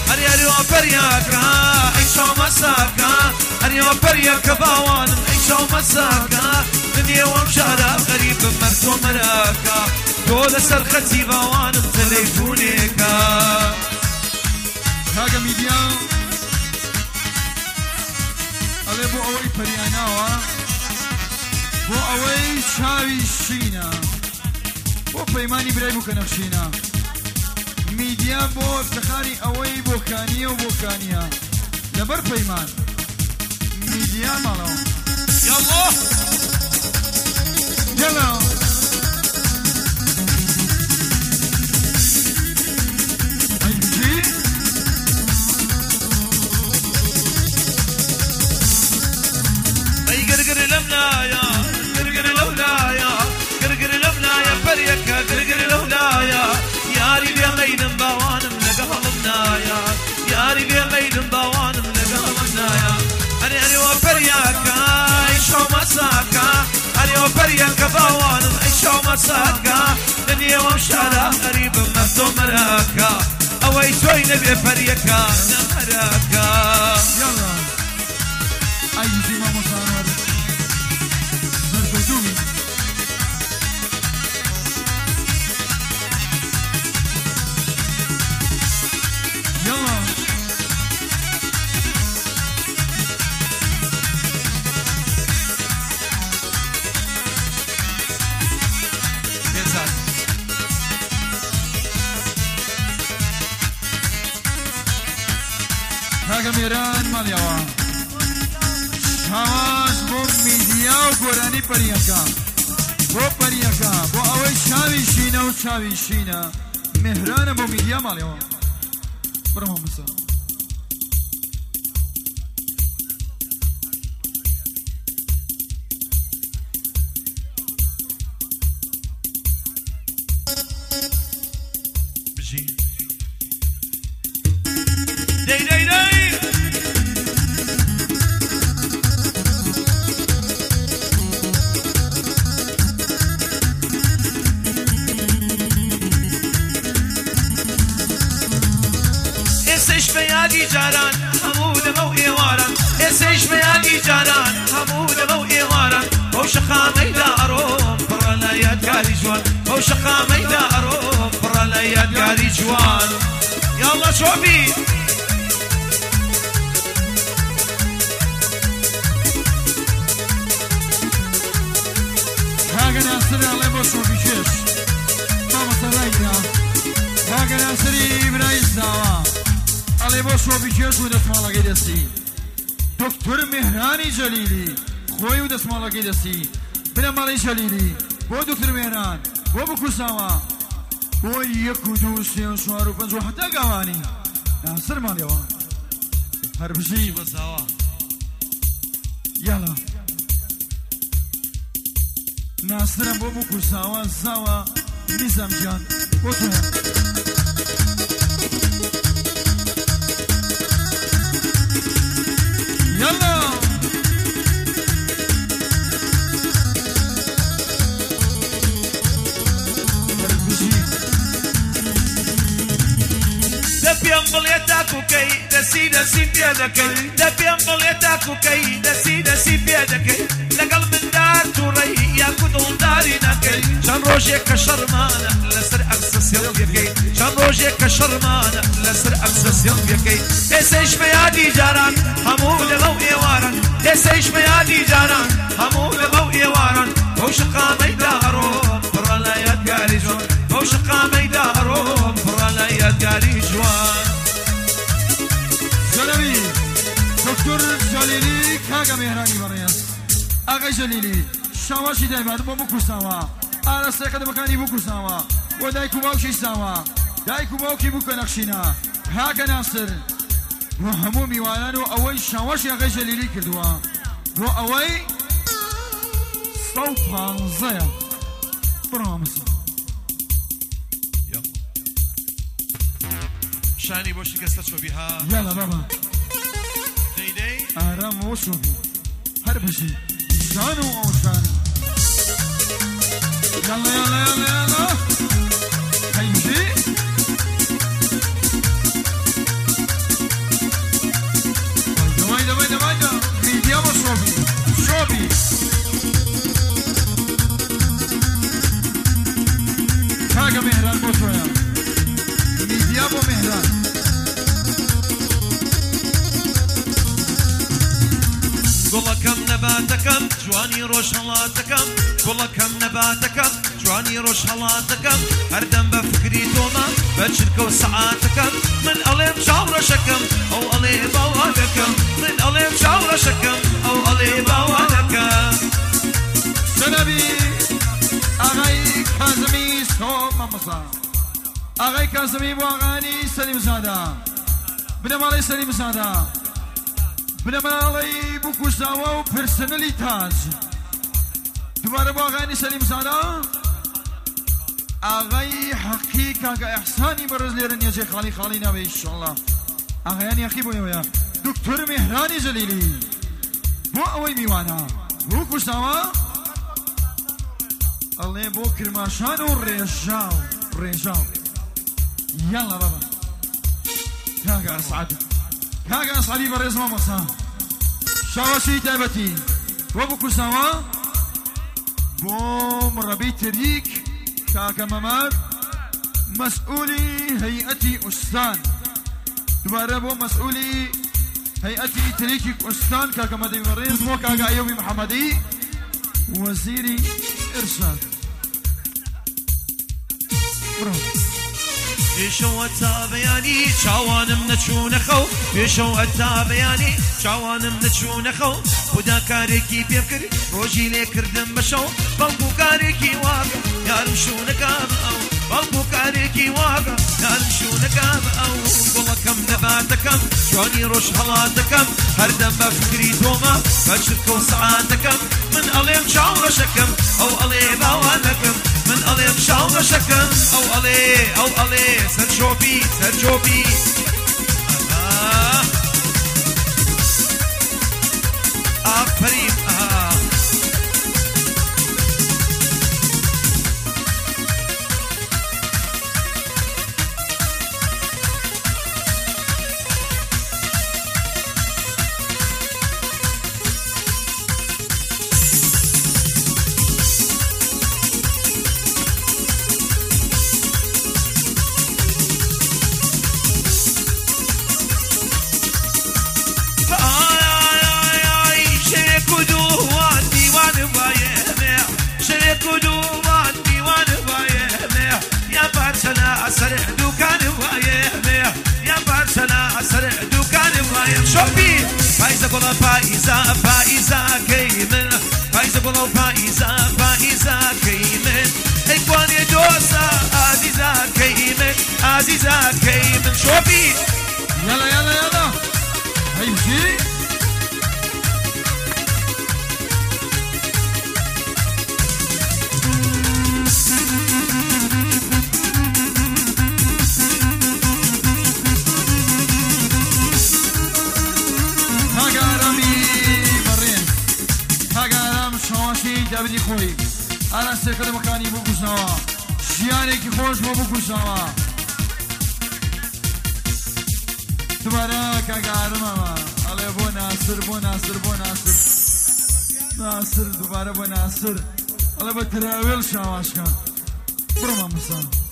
أريو برياكا عيشو مساكا أريو برياكا باوان عيشو مساكا دنيا ومشارع غريب مرتو مراكا دول سرختي باوان تليفونيكا هاگا ميديا أبي بو أوي برياناوا بو أوي شاوي شينا بو بيماني براي بو كنخشينا ميديا بو افتخاري أوي بوكانية وبوكانية لبر بيمان ميديا مالو يلا يلا هيجي أي قرقر لمنايا قرقر لولايا قرقر لمنايا بريكا قرقر لولايا ياري بيا ميدن باوانم لقهلمنايا ياري بيا ميدن باوانم لقهلمنايا أري وبرياكا عيشو مساكا أري وبرياكا باوانم عيشو مساكا دنيا ومشارع غريب مفتو مراكا أوي توي نبي برياكا نمراكا يلا أي زي ما مصار زردومي يلا يزاد هاگا ميران ماليوا شاواش بو ميديا وقراني بريكا بو بريكا بو اوي شاوي شينا وشاوي شينا مهران بو ميديا ماليوا برمو مسا بجي داي داي داي اسش بيادي جاران حمود موئي واران اسش بيادي جاران حمود موئي واران وشخا ميدارو برا لا يداري جوان وشخا ميدارو برا لا يداري جوان يلا شوفي هاگا ناصر الله بو شوفي شش ماما سراينا هاگا ناصر إبراهيم زاوا الله بو شوفي شش ودسمالا قيدسي دكتور مهراني جليلي خوي ودسمالا قيدسي بنا مالي جليلي بو دكتور مهران بو بكوساوا بو يكو دو سيو شوارو پنجو حتى قواني ناصر ماليوا هربشي بساوا يلا ناصر بو بكوساوا زاوا نظام جان بوتو يلا دبيان بليتاكو كي دسي دسي بيدكي دبيان بليتاكو كي دسي دسي بيدكي لقل من دار توري يا كدون داري نكي شان روجيك شرمانة لسر أقصص يلقيكي شان روجيك شرمانة لسر أقصص يلقيكي دسيش بيادي جاران همو لغو إيواران دسيش بيادي جاران همو لغو إيواران وشقا ميدارو برا لا يدقاري جون وشقا ميدارو برا لا يدقاري جوان جلالي دكتور جليلي كاغا مهراني برياس اغا جليلي شواشي دايما بو بكوساوا انا سيقد مكاني بكوساوا ودايكو باوشي ساوا دايكو باوكي بوكا نقشينا هاغا ناصر وهمو ميوانانو اوي شواشي اغا جليلي كردوا بو اوي صوفان زيا برامس شاني بوشي كسر شو بها يلا بابا دي دي آرام وشوفي هربشي شانو او شانو يلا يلا يلا يلا هيجي گوڵەکەم نەباتەکەم جوانی ڕۆژ هەڵاتەکەم گوڵەکەم نەباتەکەم جوانی ڕۆژ هەڵاتەکەم هەردەم بە فکری تۆمە بە چرکە و سەعاتەکەم من ئەڵێم چاوڕەشەکەم ئەو ئەڵێ باوانەکەم من ئەڵێم چاوڕەشەکەم ئەو ئەڵێ باوانەکەم جەنابی ئاغای کازمی سۆ مامۆستا ئاغای کازمی بۆ ئاغانی سەلیم زادە بنەماڵی سەلیم زادە بنەماڵی بکوژاوە و پرسنەلی تاج دوبارە بۆ ئاغانی سەلیم زادە ئاغای حەقی کاکە ئەحسانی بەڕێز لێرە نیەجێ خاڵی خاڵی ناوێ ئینشەڵڵا ئاغایانی یەخی بۆ ئێوەیە دکتۆر میهرانی جەلیلی بۆ ئەوەی میوانە بۆ کوژاوە ئەڵێ بۆ کرماشان و ڕێژاو یاڵا بابا کاکە ئەسعەد کاکە ئەسعەدی بەڕێز مامۆستا شاوەشی تایبەتی بۆ بکوژاوە بۆ مڕەبەی تریک کاکە مەمەد مەسئولی هەیئەتی ئوستان دوبارە بۆ مەسئولی هەیئەتی تریکی ئوستان کاکە مەدەی بەڕێز بۆ کاکە ئەیوبی محەممەدی وەزیری ئرشاد پێشەوە تا بەیانی چاوانم نەچوونە خەو پێشەوە تا بەیانی چاوانم نەچوونە خەو خدا کارێکی پێ کرد ڕۆژی لێکردم بە شەو بەڵکو کارێکی واگە یارم شوونەکە بە ئەو بەڵکو کارێکی واگە یارم شوونەکە بە ئەو گوڵەکەم نەباتەکەم جوانی ڕۆژ هەڵاتەکەم هەردەم بە فکری تۆمە بە چرکە و سەعاتەکەم من ئەڵێم چاوڕەشەکەم ئەو ئەڵێ باوانەکەم من ئەڵێم چاوڕەشەکەم ئەو ئەڵێ سەرجۆبی ئافرین سرع دوكان وايه يا بارسنا سرع دوكان وايه شوفي فايزة قولا فايزة كيمن فايزة قولا فايزة كيمن ايقواني دوسا عزيزة كيمن شوفي يلا هيمشي دابنی خوی آن سرکل مکانی بکوشنوا شیانی کی خوش بکوشنوا دوباره کاغارم ما علی بو ناصر دوباره بو ناصر علی با تراول شواش کن برو مامسان